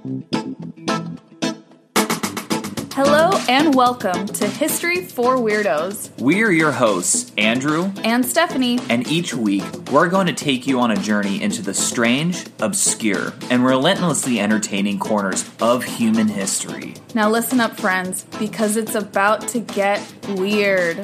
Hello and welcome to History for Weirdos. We're your hosts, Andrew and Stephanie. And each week, we're going to take you on a journey into the strange, obscure, and relentlessly entertaining corners of human history. Now listen up, friends, because it's about to get weird.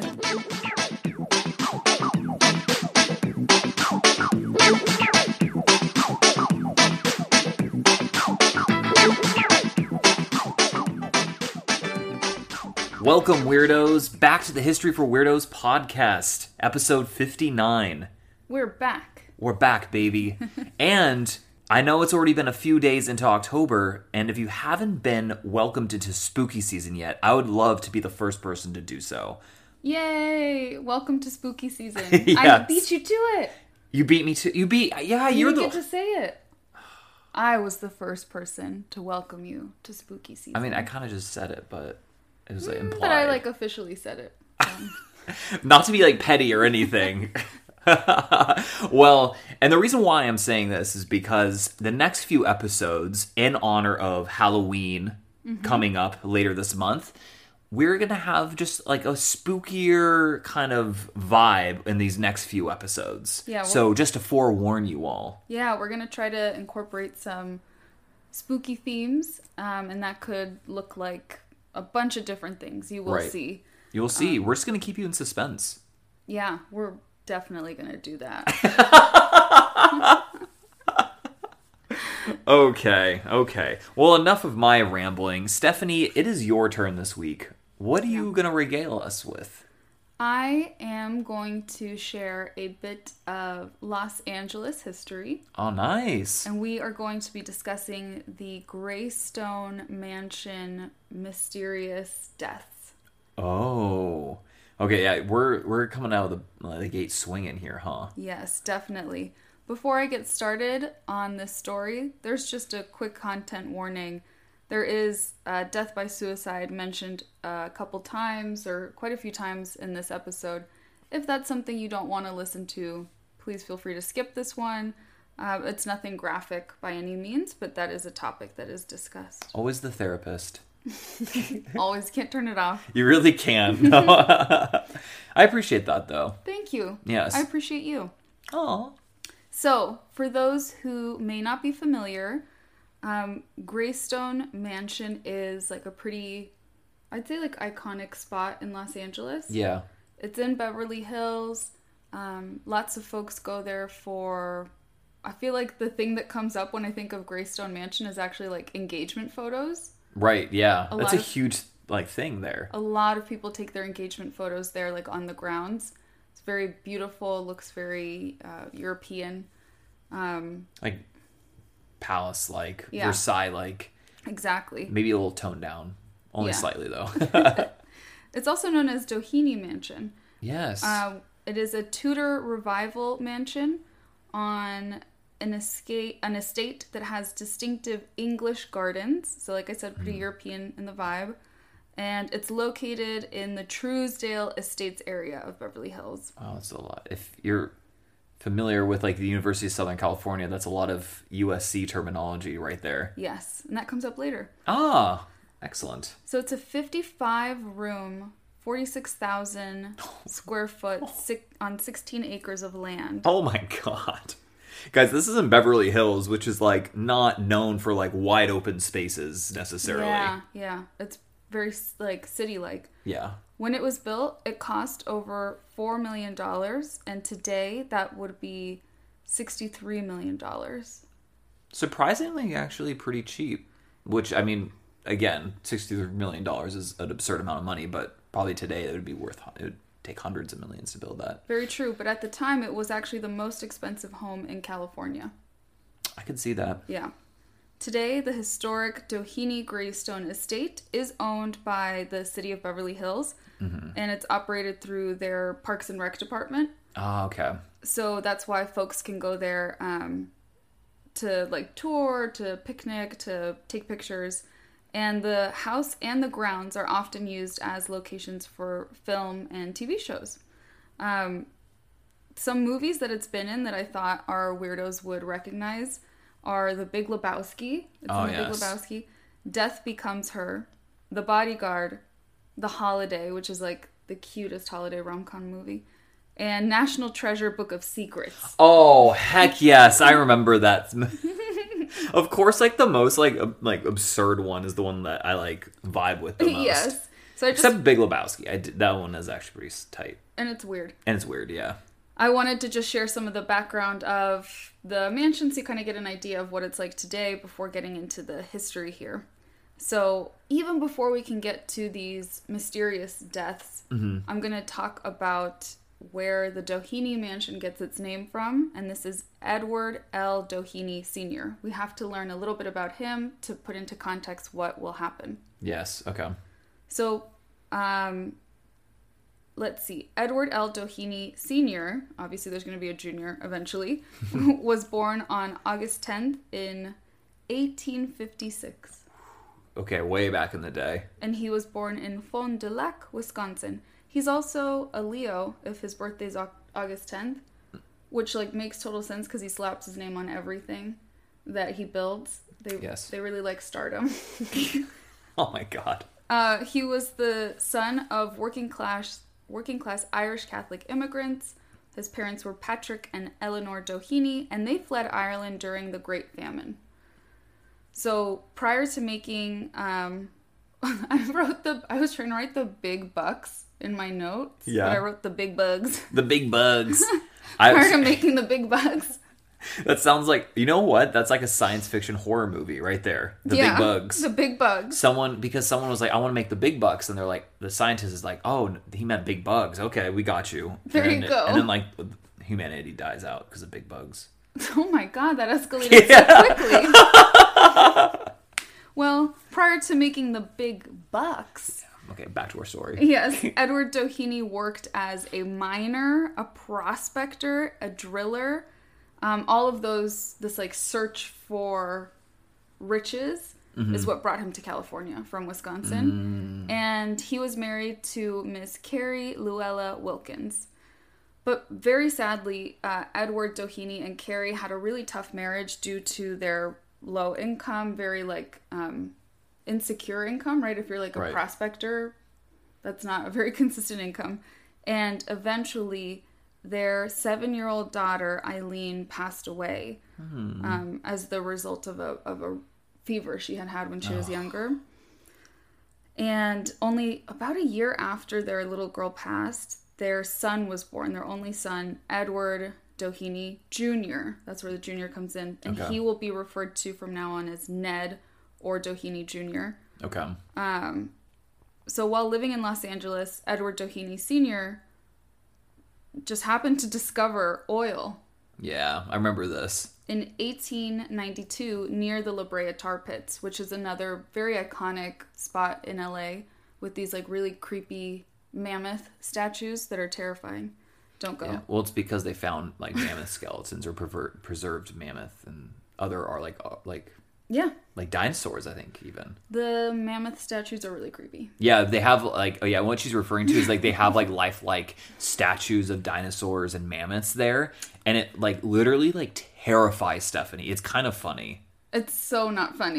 Welcome, Weirdos, back to the History for Weirdos podcast, episode 59. We're back. We're back, baby. And I know it's already been a few days into October, and if you haven't been welcomed into spooky season yet, I would love to be the first person to do so. Yay! Welcome to spooky season. Yes. I beat you to it. You beat me to... You didn't get to say it. I was the first person to welcome you to spooky season. I mean, I kind of just said it, but... It was implied. But I officially said it. Not to be petty or anything. Well, and the reason why I'm saying this is because the next few episodes, in honor of Halloween coming up later this month, we're going to have just a spookier kind of vibe in these next few episodes. Yeah. So just to forewarn you all. Yeah, we're going to try to incorporate some spooky themes, and that could look like a bunch of different things. You will see. You'll see. We're just going to keep you in suspense. Yeah, we're definitely going to do that. Okay. Well, enough of my rambling. Stephanie, it is your turn this week. What are you going to regale us with? I am going to share a bit of Los Angeles history. Oh, nice. And we are going to be discussing the Greystone Mansion mysterious deaths. Oh. Okay, yeah, we're coming out of the gate swinging here, huh? Yes, definitely. Before I get started on this story, there's just a quick content warning. There is death by suicide mentioned a couple times, or quite a few times in this episode. If that's something you don't want to listen to, please feel free to skip this one. It's nothing graphic by any means, but that is a topic that is discussed. Always the therapist. Always can't turn it off. You really can. I appreciate that, though. Thank you. Yes. I appreciate you. Aw. So, for those who may not be familiar... Greystone Mansion is a pretty, I'd say iconic spot in Los Angeles. Yeah. It's in Beverly Hills. Lots of folks go there for, I feel like the thing that comes up when I think of Greystone Mansion is actually engagement photos. Right, yeah. That's a huge thing there. A lot of people take their engagement photos there on the grounds. It's very beautiful, looks very European. Palace-like, yeah. Versailles-like. Exactly. Maybe a little toned down. Only slightly, though. It's also known as Doheny Mansion. Yes. It is a Tudor revival mansion on an estate that has distinctive English gardens. So like I said, pretty European in the vibe. And it's located in the Truesdale Estates area of Beverly Hills. Oh, that's a lot. If you're familiar with the University of Southern California, that's a lot of USC terminology right there. Yes, and that comes up later. Ah, excellent. So it's a 55-room, 46,000 square foot on 16 acres of land. Oh my god. Guys, this is in Beverly Hills, which is not known for wide open spaces necessarily. Yeah. It's very city-like. Yeah. When it was built, it cost over $4 million, and today that would be $63 million. Surprisingly, actually pretty cheap. Which, I mean, again, $63 million is an absurd amount of money, but probably today it would take hundreds of millions to build that. Very true, but at the time it was actually the most expensive home in California. I could see that. Yeah. Today, the historic Doheny Greystone Estate is owned by the city of Beverly Hills, and it's operated through their Parks and Rec department. Oh, okay. So that's why folks can go there to tour, to picnic, to take pictures. And the house and the grounds are often used as locations for film and TV shows. Some movies that it's been in that I thought our weirdos would recognize are The Big Lebowski. It's Oh, in The yes. Big Lebowski. Death Becomes Her. The Bodyguard. The Holiday, which is like the cutest holiday rom-com movie. And National Treasure Book of Secrets. Oh, heck yes. I remember that. Of course, like the most like absurd one is the one that I like vibe with the most. Yes. So Except Big Lebowski. That one is actually pretty tight. And it's weird. And it's weird, yeah. I wanted to just share some of the background of the mansion so you kind of get an idea of what it's like today before getting into the history here. So even before we can get to these mysterious deaths, I'm going to talk about where the Doheny Mansion gets its name from, and this is Edward L. Doheny Sr. We have to learn a little bit about him to put into context what will happen. Yes, okay. So, let's see. Edward L. Doheny Sr., obviously there's going to be a junior eventually, was born on August 10th in 1856. Okay, way back in the day. And he was born in Fond du Lac, Wisconsin. He's also a Leo if his birthday's August 10th, which like makes total sense because he slaps his name on everything that he builds. They really like stardom. Oh my god. He was the son of working class Irish Catholic immigrants. His parents were Patrick and Eleanor Doheny, and they fled Ireland during the Great Famine. So prior to making, I was trying to write the big bucks in my notes, yeah. but I wrote the big bugs. The big bugs. Prior to making the big bugs. That sounds like, you know what? That's like a science fiction horror movie right there. The big bugs. The big bugs. Because someone was like, I want to make the big bucks. And they're like, the scientist is like, oh, he meant big bugs. Okay, we got you. There you go. And then like humanity dies out because of big bugs. Oh my god, that escalated so quickly. Well, prior to making the big bucks... Okay, back to our story. Yes, Edward Doheny worked as a miner, a prospector, a driller. All of those, this like search for riches is what brought him to California from Wisconsin. And he was married to Miss Carrie Luella Wilkins. But very sadly, Edward Doheny and Carrie had a really tough marriage due to their low income, very like insecure income, right? If you're like a prospector, that's not a very consistent income. And eventually their 7-year-old daughter, Eileen, passed away as the result of a fever she had when she was younger. And only about a year after their little girl passed, their son was born, their only son, Edward Doheny Jr. That's where the junior comes in. And he will be referred to from now on as Ned or Doheny Jr. Okay. So while living in Los Angeles, Edward Doheny Sr. just happened to discover oil. Yeah, I remember this. In 1892, near the La Brea Tar Pits, which is another very iconic spot in LA with these like really creepy mammoth statues that are terrifying. Don't go. Yeah. Well, it's because they found like mammoth skeletons or preserved mammoth and other are like dinosaurs, I think, even. The mammoth statues are really creepy. Yeah, they have like, what she's referring to is like they have like lifelike statues of dinosaurs and mammoths there, and it like literally like terrifies Stephanie. It's kind of funny. It's so not funny.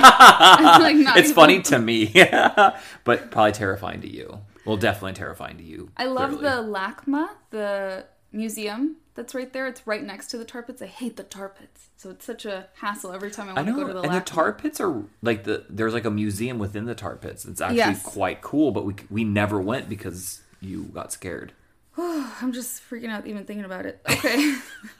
It's funny to me, but probably terrifying to you. Well, definitely terrifying to you. I love the LACMA, the museum that's right there. It's right next to the tar pits. I hate the tar pits. So it's such a hassle every time I want to go to the LACMA. And the tar pits are like there's like a museum within the tar pits. It's actually quite cool, but we never went because you got scared. I'm just freaking out even thinking about it. Okay.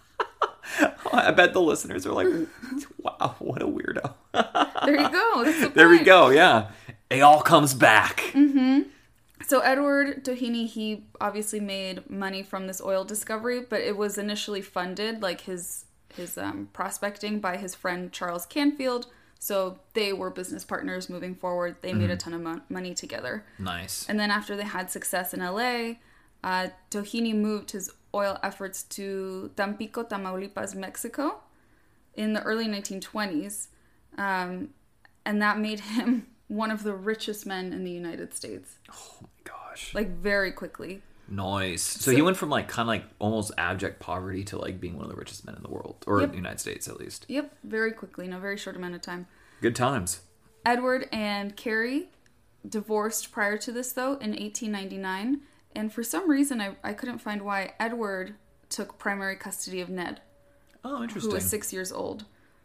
I bet the listeners are like, wow, what a weirdo. There you go. That's the point. There we go, yeah. It all comes back. Mm-hmm. So Edward Doheny, he obviously made money from this oil discovery, but it was initially funded, like his prospecting, by his friend Charles Canfield. So they were business partners moving forward. They made a ton of money together. Nice. And then after they had success in LA, Doheny moved his oil efforts to Tampico, Tamaulipas, Mexico in the early 1920s. And that made him one of the richest men in the United States. Oh my gosh. Like very quickly. Nice. So he went from like kind of like almost abject poverty to like being one of the richest men in the world, or Yep. the United States at least. Yep, very quickly, in a very short amount of time. Good times. Edward and Carrie divorced prior to this, though, in 1899. And for some reason, I couldn't find why Edward took primary custody of Ned, Oh, interesting. who was 6 years old.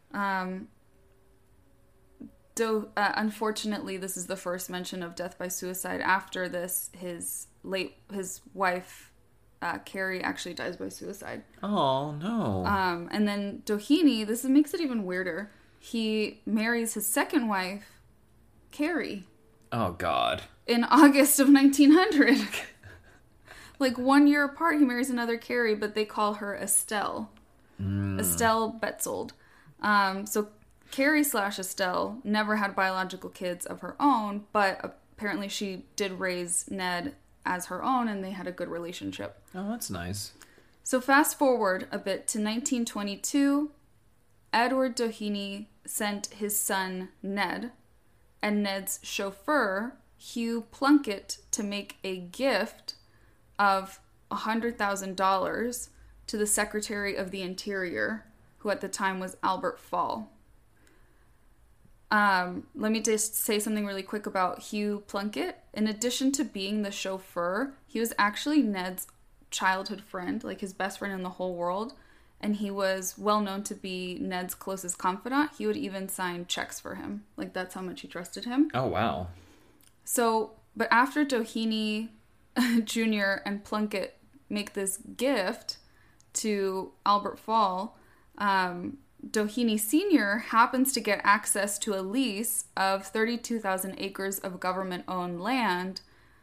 Unfortunately, this is the first mention of death by suicide. After this, his wife, Carrie, actually dies by suicide. Oh, no. And then Doheny, makes it even weirder. He marries his second wife, Carrie, Oh, God. in August of 1900. Like 1 year apart, he marries another Carrie, but they call her Estelle. Estelle Betzold. So Carrie / Estelle never had biological kids of her own, but apparently she did raise Ned as her own, and they had a good relationship. Oh, that's nice. So fast forward a bit to 1922, Edward Doheny sent his son Ned and Ned's chauffeur, Hugh Plunkett, to make a gift of $100,000 to the Secretary of the Interior, who at the time was Albert Fall. Let me just say something really quick about Hugh Plunkett. In addition to being the chauffeur, he was actually Ned's childhood friend, like his best friend in the whole world. And he was well known to be Ned's closest confidant. He would even sign checks for him. Like, that's how much he trusted him. Oh, wow. So, but after Doheny Jr. and Plunkett make this gift to Albert Fall, Doheny Sr. happens to get access to a lease of 32,000 acres of government-owned land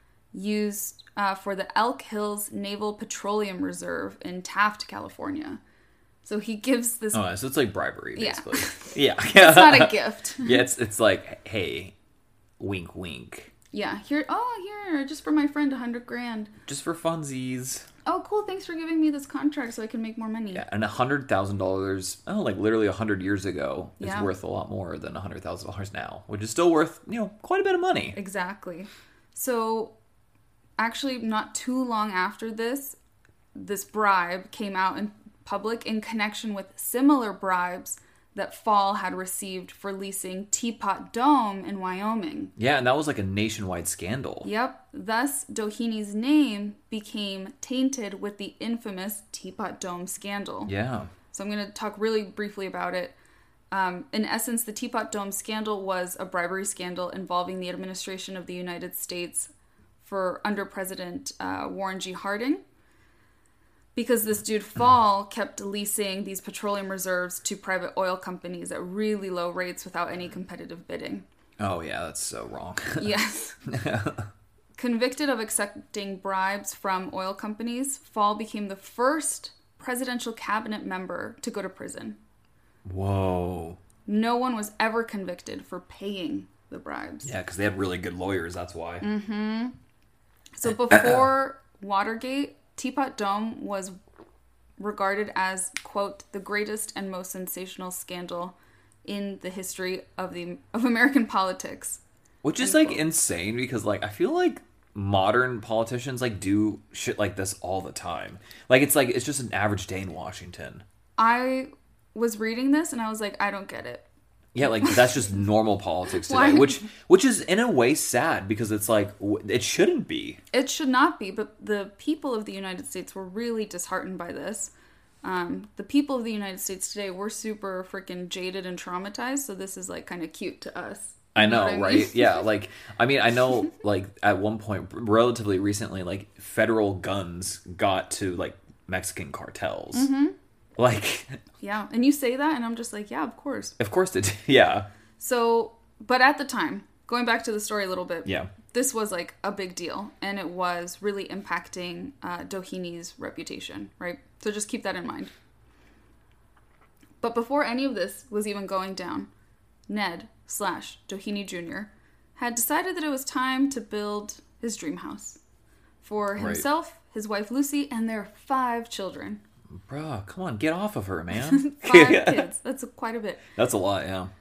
used for the Elk Hills Naval Petroleum Reserve in Taft, California. So he gives this... Oh, so it's like bribery, Yeah. basically. Yeah. It's not a gift. Yeah, it's like, hey, wink, wink. Yeah, here, just for my friend, $100,000. Just for funsies. Oh, cool, thanks for giving me this contract so I can make more money. Yeah, and $100,000, like literally 100 years ago, is Yeah. worth a lot more than $100,000 now, which is still worth, quite a bit of money. Exactly. So, actually, not too long after this bribe came out in public in connection with similar bribes that Fall had received for leasing Teapot Dome in Wyoming. Yeah, and that was like a nationwide scandal. Yep. Thus, Doheny's name became tainted with the infamous Teapot Dome scandal. Yeah. So I'm going to talk really briefly about it. In essence, the Teapot Dome scandal was a bribery scandal involving the administration of the United States under President Warren G. Harding. Because this dude Fall kept leasing these petroleum reserves to private oil companies at really low rates without any competitive bidding. Oh, yeah, that's so wrong. Yes. Convicted of accepting bribes from oil companies, Fall became the first presidential cabinet member to go to prison. Whoa. No one was ever convicted for paying the bribes. Yeah, because they had really good lawyers, that's why. So before Watergate, Teapot Dome was regarded as, quote, the greatest and most sensational scandal in the history of American politics. Which is, like, insane, because, like, I feel like modern politicians, like, do shit like this all the time. Like, it's just an average day in Washington. I was reading this and I was like, I don't get it. Yeah, like, that's just normal politics Why? today, which is, in a way, sad, because it's like, it shouldn't be. It should not be, but the people of the United States were really disheartened by this. The people of the United States today, we're super freaking jaded and traumatized, so this is, like, kind of cute to us. I know, what I right? mean? Yeah, like, I mean, I know, like, at one point, relatively recently, like, federal guns got to, like, Mexican cartels. Mm-hmm. Like... Yeah, and you say that, and I'm just like, yeah, of course. Of course it did, yeah. So, but at the time, going back to the story a little bit, Yeah. this was, like, a big deal, and it was really impacting Doheny's reputation, right? So just keep that in mind. But before any of this was even going down, Ned / Doheny Jr. had decided that it was time to build his dream house for himself, his wife Lucy, and their 5 children. Bruh, come on, get off of her, man. 5 kids. That's quite a bit. That's a lot, yeah.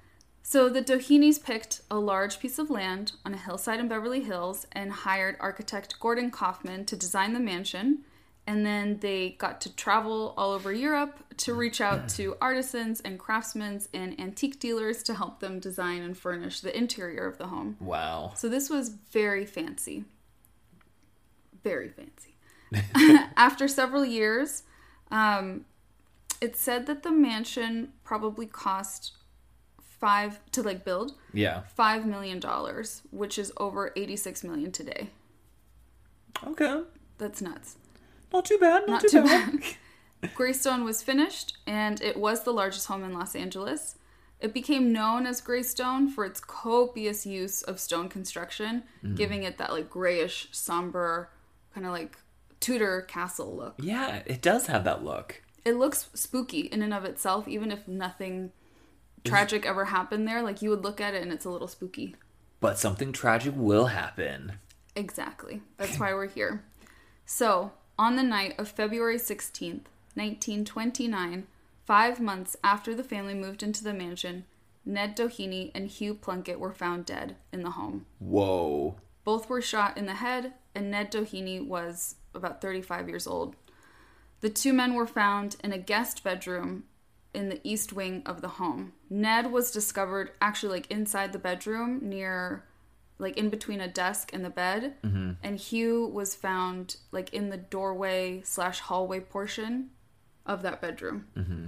So the Dohenyes picked a large piece of land on a hillside in Beverly Hills and hired architect Gordon Kaufman to design the mansion. And then they got to travel all over Europe to reach out to artisans and craftsmen and antique dealers to help them design and furnish the interior of the home. Wow. So this was very fancy. Very fancy. After several years, it said that the mansion probably cost build $5 million, which is over $86 million today. Okay. That's nuts. Not too bad. Not too bad. Greystone was finished, and it was the largest home in Los Angeles. It became known as Greystone for its copious use of stone construction, giving it that like grayish, somber, kind of like Tudor castle look. Yeah, it does have that look. It looks spooky in and of itself, even if nothing tragic ever happened there. Like, you would look at it and it's a little spooky. But something tragic will happen. Exactly. That's why we're here. So, on the night of February 16th, 1929, 5 months after the family moved into the mansion, Ned Doheny and Hugh Plunkett were found dead in the home. Whoa. Both were shot in the head, and Ned Doheny was about 35 years old. The two men were found in a guest bedroom in the east wing of the home. Ned was discovered actually like inside the bedroom near, like in between a desk and the bed. Mm-hmm. And Hugh was found like in the doorway / hallway portion of that bedroom. Mm-hmm.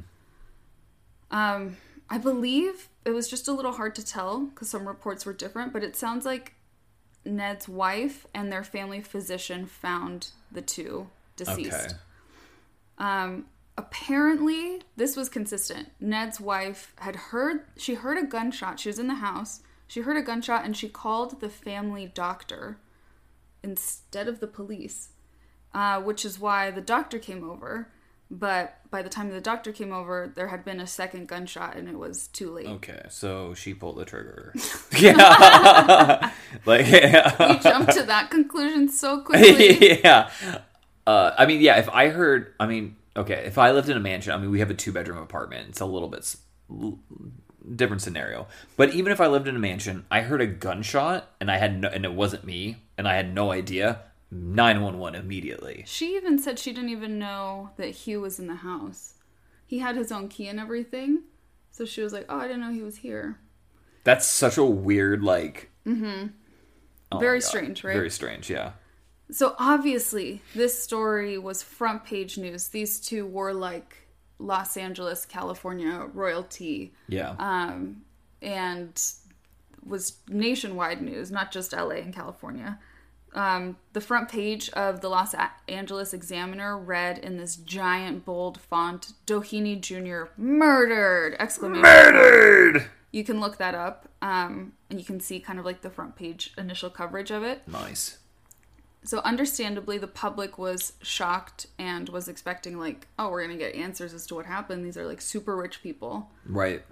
I believe it was just a little hard to tell because some reports were different, but it sounds like Ned's wife and their family physician found the two deceased. Okay. Apparently, this was consistent. Ned's wife heard a gunshot. She was in the house. She heard a gunshot and she called the family doctor instead of the police, which is why the doctor came over. But by the time the doctor came over, there had been a second gunshot and it was too late. Okay, so she pulled the trigger. Yeah. You jumped to that conclusion so quickly. Yeah. If I lived in a mansion, we have a 2-bedroom apartment. It's a little bit different scenario. But even if I lived in a mansion, I heard a gunshot and and it wasn't me and I had no idea. 911 immediately. She even said she didn't even know that Hugh was in the house. He had his own key and everything. So she was like, oh, I didn't know he was here. That's such a weird, Mm-hmm. Oh, very strange, right? Very strange, yeah. So obviously, this story was front page news. These two were like Los Angeles, California royalty. Yeah. And was nationwide news, not just LA and California. The front page of the Los Angeles Examiner read in this giant bold font, Doheny Jr. murdered! ! Murdered! You can look that up, and you can see kind of like the front page initial coverage of it. Nice. So understandably, the public was shocked and was expecting like, oh, we're going to get answers as to what happened. These are like super rich people. Right.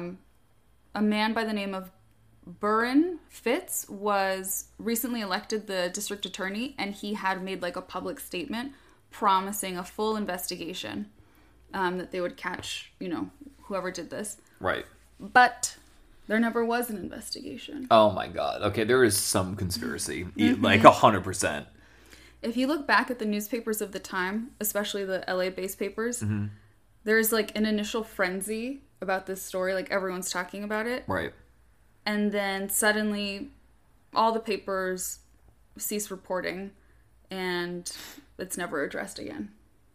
A man by the name of Burren Fitz was recently elected the district attorney, and he had made like a public statement promising a full investigation, that they would catch, whoever did this. Right. But there never was an investigation. Oh my God. Okay, there is some conspiracy. Mm-hmm. Like 100%. If you look back at the newspapers of the time, especially the LA-based papers, mm-hmm. there's like an initial frenzy about this story. Like everyone's talking about it. Right. And then suddenly all the papers cease reporting and it's never addressed again.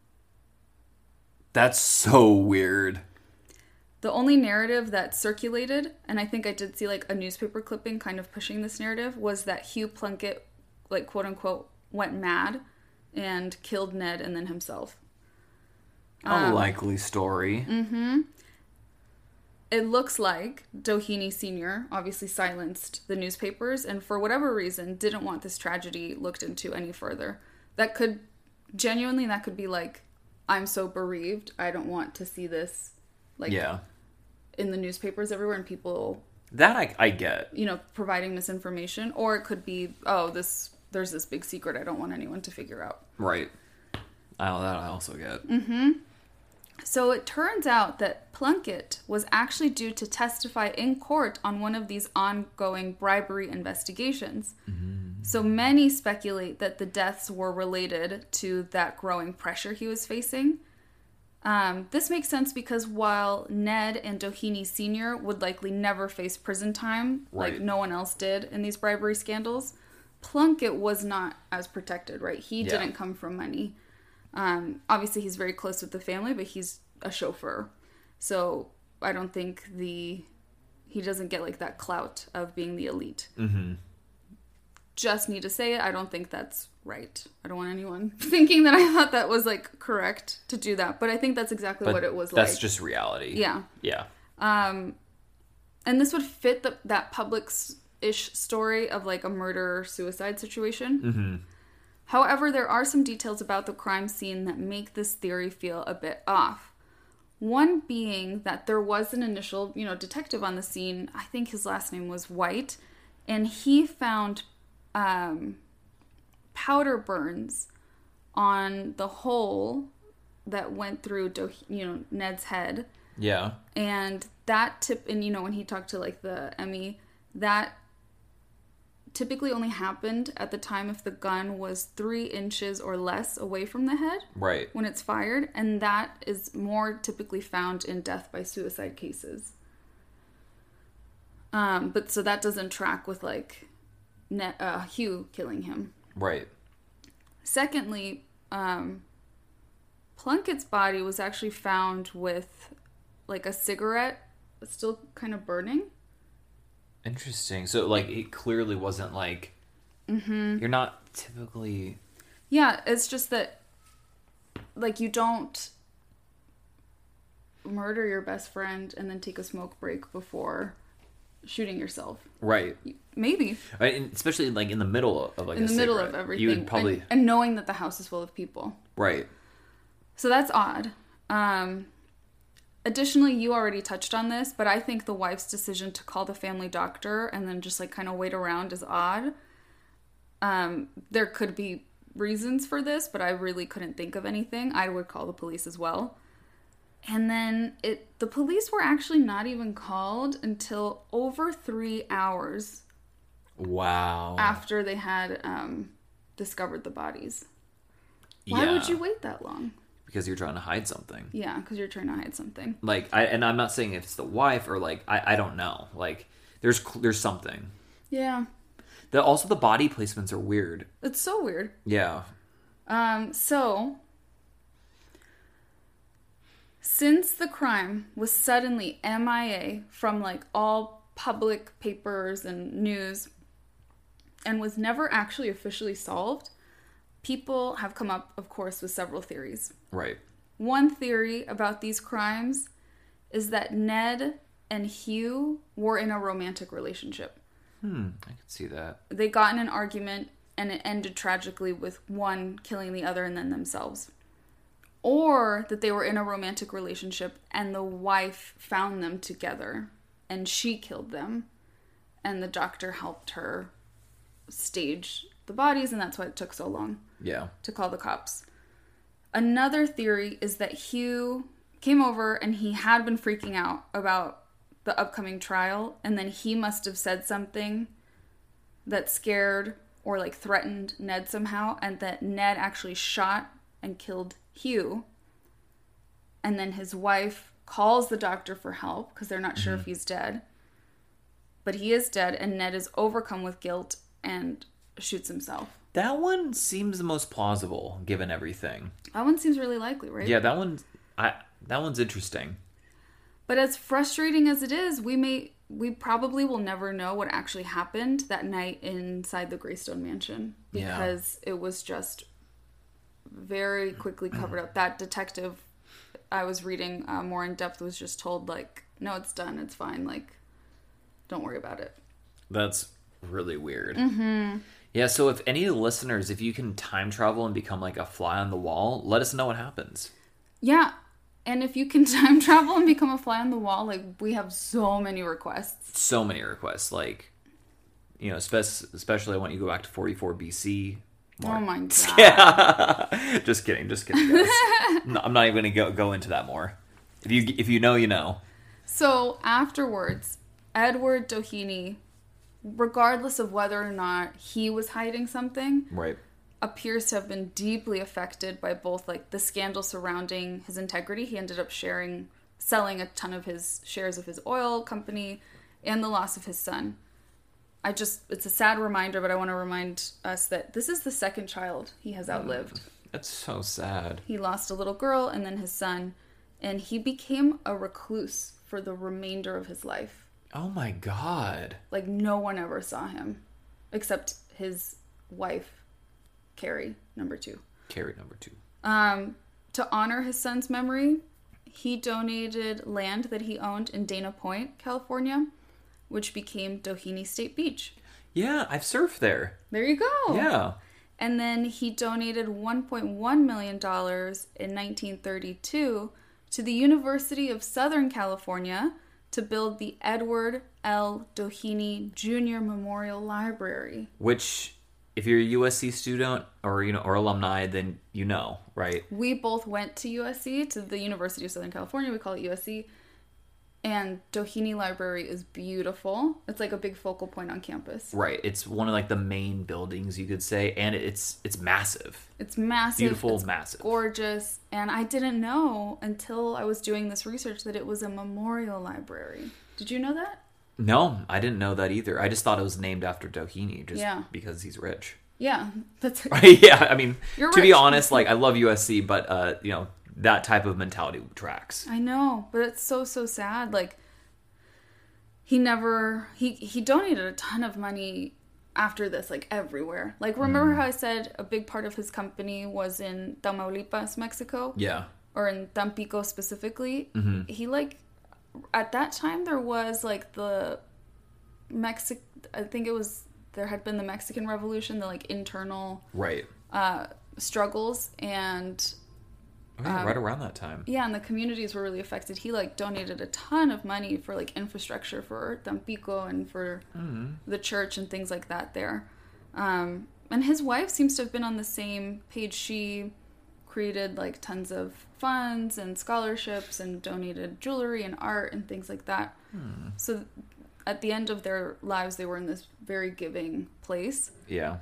That's so weird. The only narrative that circulated, and I think I did see like a newspaper clipping kind of pushing this narrative, was that Hugh Plunkett, like quote unquote, went mad and killed Ned and then himself. A likely story. Mm-hmm. It looks like Doheny Sr. obviously silenced the newspapers and for whatever reason didn't want this tragedy looked into any further. That could be like, I'm so bereaved, I don't want to see this in the newspapers everywhere and people... That I get. Providing misinformation. Or it could be, there's this big secret I don't want anyone to figure out. Right. That I also get. Mm-hmm. So it turns out that Plunkett was actually due to testify in court on one of these ongoing bribery investigations. So many speculate that the deaths were related to that growing pressure he was facing. This makes sense because while Ned and Doheny Sr. would likely never face prison time, Right. like no one else did in these bribery scandals, Plunkett was not as protected, right? He didn't come from money. Obviously, he's very close with the family, but he's a chauffeur. So I don't think he doesn't get like that clout of being the elite. Mm-hmm. Just need to say it. I don't think that's right. I don't want anyone thinking that I thought that was like correct to do that. But I think that's exactly what it was like. That's just reality. Yeah. Yeah. And this would fit that public-ish story of like a murder-suicide situation. Mm-hmm. However, there are some details about the crime scene that make this theory feel a bit off. One being that there was an initial, detective on the scene. I think his last name was White. And he found powder burns on the hole that went through, Ned's head. Yeah. And that when he talked to like the Emmy, that typically only happened at the time if the gun was 3 inches or less away from the head. Right. When it's fired. And that is more typically found in death by suicide cases. But so that doesn't track with like Hugh killing him. Right. Secondly, Plunkett's body was actually found with like a cigarette still kind of burning. Interesting. So like it clearly wasn't like you're not typically. Yeah, it's just that like you don't murder your best friend and then take a smoke break before shooting yourself. Right. Maybe. Right, and especially like in the middle of like in a the middle cigarette, of everything. you would probably and knowing that the house is full of people. Right. So that's odd. Additionally, you already touched on this, but I think the wife's decision to call the family doctor and then just like kind of wait around is odd. There could be reasons for this, but I really couldn't think of anything. I would call the police as well. And then the police were actually not even called until over 3 hours. Wow. After they had discovered the bodies. Why would you wait that long? Because you're trying to hide something. Yeah, because you're trying to hide something. Like, and I'm not saying if it's the wife or like I don't know. Like, there's something. Yeah. Also, the body placements are weird. It's so weird. Yeah. So since the crime was suddenly MIA from like all public papers and news and was never actually officially solved, people have come up, of course, with several theories. Right. One theory about these crimes is that Ned and Hugh were in a romantic relationship. I could see that. They got in an argument and it ended tragically with one killing the other and then themselves. Or that they were in a romantic relationship and the wife found them together and she killed them and the doctor helped her stage the bodies and that's why it took so long to call the cops. Another theory is that Hugh came over and he had been freaking out about the upcoming trial and then he must have said something that scared or like threatened Ned somehow and that Ned actually shot and killed Hugh. And then his wife calls the doctor for help because they're not sure if he's dead. But he is dead and Ned is overcome with guilt and shoots himself. That one seems the most plausible given everything. That one seems really likely, right? Yeah, that one's interesting. But as frustrating as it is, we probably will never know what actually happened that night inside the Greystone Mansion because it was just very quickly covered up. That detective I was reading more in depth was just told like, no, it's done, it's fine, like, don't worry about it. That's really weird. Yeah, so if any of the listeners, if you can time travel and become like a fly on the wall, let us know what happens. Yeah. And if you can time travel and become a fly on the wall, like, we have so many requests. So many requests. Like, especially I want you to go back to 44 BC. Oh my God. Yeah. Just kidding, guys. No, I'm not even going to go into that more. If you know, you know. So afterwards, Edward Doheny, regardless of whether or not he was hiding something, Right. appears to have been deeply affected by both like the scandal surrounding his integrity. He ended up selling a ton of his shares of his oil company, and the loss of his son. It's a sad reminder, but I want to remind us that this is the second child he has outlived. That's so sad. He lost a little girl and then his son, and he became a recluse for the remainder of his life. Oh my God. Like, no one ever saw him except his wife, Carrie, number 2. Carrie, number 2. To honor his son's memory, he donated land that he owned in Dana Point, California, which became Doheny State Beach. Yeah, I've surfed there. There you go. Yeah. And then he donated $1.1 million in 1932 to the University of Southern California to build the Edward L. Doheny Jr. Memorial Library. Which, if you're a USC student or alumni, then you know, right? We both went to USC, to the University of Southern California. We call it USC. And Doheny Library is beautiful. It's like a big focal point on campus. Right. It's one of like the main buildings, you could say, and it's massive. It's massive. Beautiful, it's massive. Gorgeous. And I didn't know until I was doing this research that it was a memorial library. Did you know that? No, I didn't know that either. I just thought it was named after Doheny because he's rich. Yeah. That's Yeah, I mean, You're to rich. be honest, like I love USC, but that type of mentality tracks. I know, but it's so sad. Like, he donated a ton of money after this, like everywhere. Like, remember how I said a big part of his company was in Tamaulipas, Mexico? Yeah. Or in Tampico specifically. Mm-hmm. He at that time there was like I think it was, there had been the Mexican Revolution, the like internal Right. struggles, and right around that time. yeah, and the communities were really affected. He like donated a ton of money for like infrastructure for Tampico and for the church and things like that there. And his wife seems to have been on the same page. She created like tons of funds and scholarships and donated jewelry and art and things like that. So at the end of their lives, they were in this very giving place. Yeah.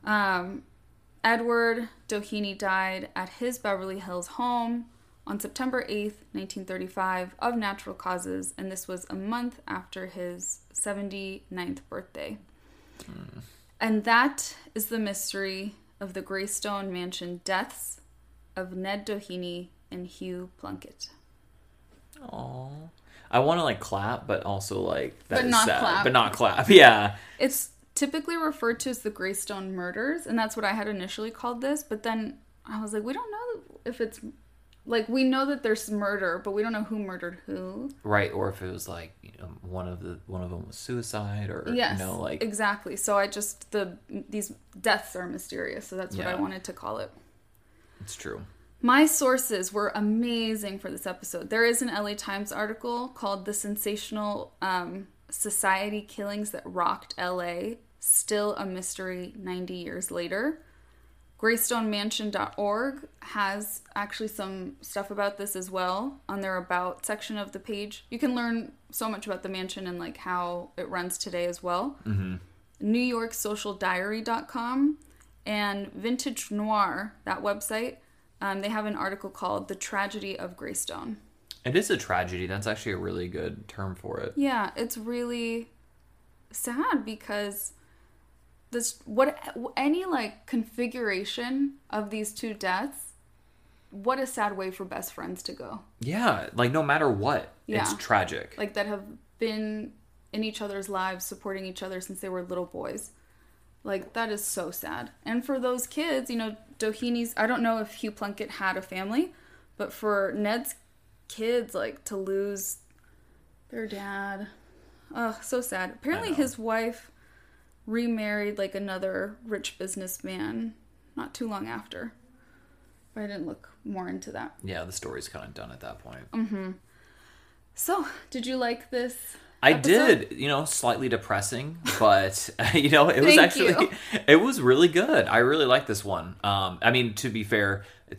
Edward Doheny died at his Beverly Hills home on September 8th, 1935, of natural causes, and this was a month after his 79th birthday. And that is the mystery of the Greystone Mansion deaths of Ned Doheny and Hugh Plunkett. Aww. I want to like clap, but also like that But is not sad. clap. But not clap. Yeah. It's typically referred to as the Greystone murders, and that's what I had initially called this, but then I was like, we don't know if it's like, we know that there's murder, but we don't know who murdered who. Right, or if it was like one of them was suicide, or Yes, like exactly. So these deaths are mysterious, so that's what I Yeah. wanted to call it. it's true. My sources were amazing for this episode. There is an LA Times article called "The Sensational Society Killings That Rocked LA, Still a Mystery 90 Years Later." GreystoneMansion.org has actually some stuff about this as well on their About section of the page. You can learn so much about the mansion and like how it runs today as well. NewYorkSocialDiary.com and Vintage Noir, that website, they have an article called "The Tragedy of Greystone." It is a tragedy. That's actually a really good term for it. Yeah, it's really sad because any like configuration of these two deaths, what a sad way for best friends to go. Yeah, like no matter what, Yeah. it's tragic. Like, that have been in each other's lives, supporting each other since they were little boys. Like, that is so sad. And for those kids, Doheny's, I don't know if Hugh Plunkett had a family, but for Ned's kids, like, to lose their dad, oh, so sad. Apparently his wife remarried like another rich businessman not too long after, but I didn't look more into that. Yeah, the story's kind of done at that point. So, did you like this I episode? did, slightly depressing, but it was Thank you. it was really good. I really like this one. I mean, to be fair, it's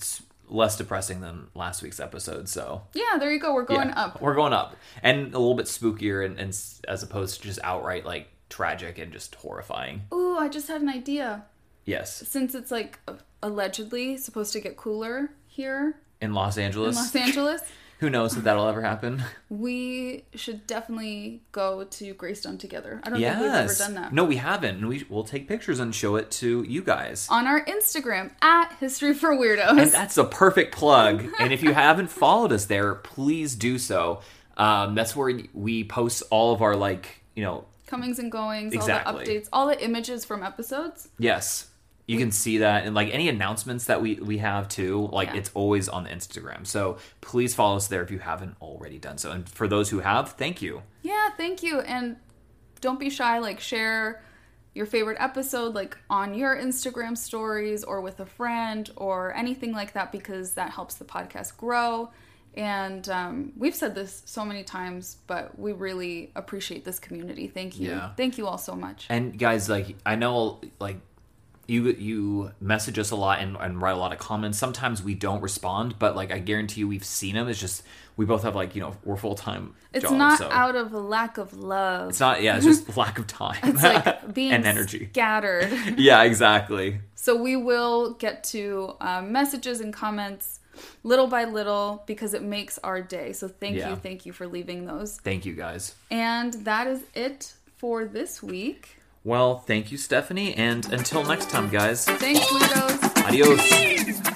less depressing than last week's episode. So Yeah, there you go. We're going yeah, up. We're going up, and a little bit spookier, and as opposed to just outright like tragic and just horrifying. Ooh, I just had an idea. Yes, Since it's like allegedly supposed to get cooler here in Los Angeles. in Los Angeles, Who knows if that'll ever happen? we should definitely go to Greystone together. I don't think we've ever done that. No, we haven't, and we'll take pictures and show it to you guys. On our Instagram at History for Weirdos. And that's a perfect plug. And if you haven't followed us there, please do so. That's where we post all of our Comings and goings, Exactly. all the updates, all the images from episodes. Yes. You can see that, and any announcements that we have too, Yeah. it's always on the Instagram. So please follow us there if you haven't already done so. And for those who have, thank you. Yeah, thank you. And don't be shy, share your favorite episode on your Instagram stories or with a friend or anything like that, because that helps the podcast grow. And we've said this so many times, but we really appreciate this community. Thank you. Yeah. Thank you all so much. And guys, I know you message us a lot and write a lot of comments. Sometimes we don't respond, but I guarantee you we've seen them. It's just we both have we're full-time It's jobs, not so. out of a lack of love. It's not, it's just lack of time. It's being and energy. scattered. Yeah, exactly. So we will get to messages and comments little by little because it makes our day. So thank you for leaving those. Thank you, guys. And that is it for this week. Well, thank you, Stephanie, and until next time, guys. Thanks, weirdos. Adios.